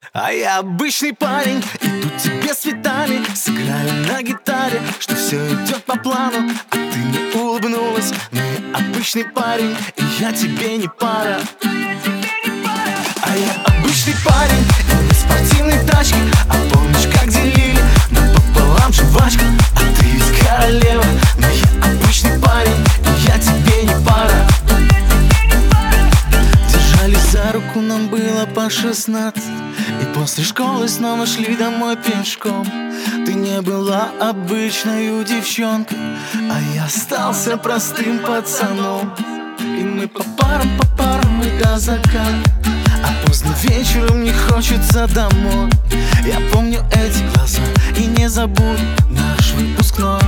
А я обычный парень, иду тебе с цветами, сыграю на гитаре, что все идет по плану. А ты не улыбнулась, но я обычный парень, и я тебе не пара. А я обычный парень, и на спортивной тачке. А помнишь, как делили напополам жвачку? А ты ведь королева, но я обычный парень, и я тебе не пара. Держались за руку, нам было по 16, и после школы снова шли домой пешком. Ты не была обычной девчонкой, а я остался простым пацаном. И мы по парам и до заката, а поздно вечером не хочется домой. Я помню эти глаза и не забуду наш выпускной.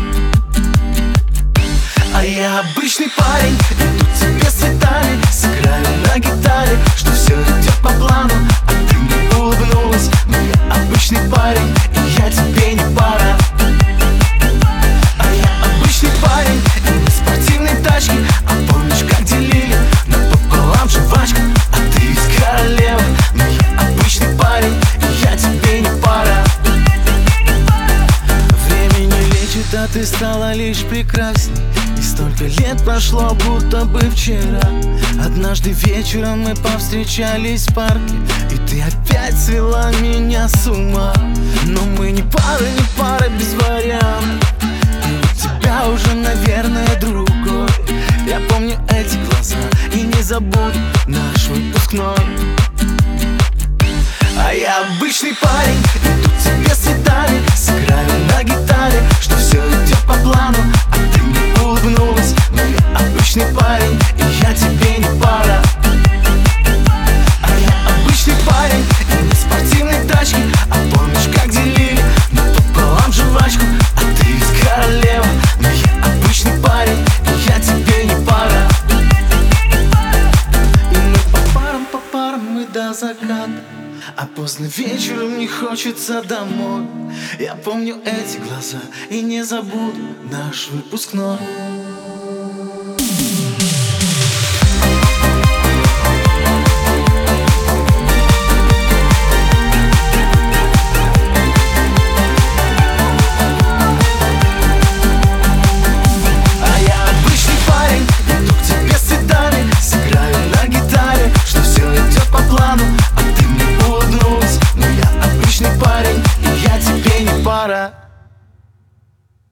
А я обычный парень, иду тебе с цветами, сыграю на гитаре, что все идет по плану. А ты не улыбнулась, но я обычный парень, и я тебе не пара. А я обычный парень, и на спортивной тачке. А помнишь, как делили напополам жвачку? А ты ведь королева, но я обычный парень, и я тебе не пара. Время не лечит, а ты стала лишь прекрасней. И столько лет прошло, будто бы вчера. Однажды вечером мы повстречались в парке, и ты опять свела меня с ума. Но мы не пара без вариантов. И у тебя уже, наверное, другой. Я помню эти глаза и не забуду наш выпускной. А я обычный парень, иду тебе с цветами, сыграю на гитаре, что все идет по плану. А ты не улыбнулась, но я обычный парень, и я тебе не пара. А я обычный парень, и на спортивной тачке. А помнишь, как делили напополам жвачку? А ты ведь королева, но я обычный парень, и я тебе не пара. И мы по парам и до заката, а поздно вечером не хочется домой. Я помню эти глаза и не забуду наш выпускной.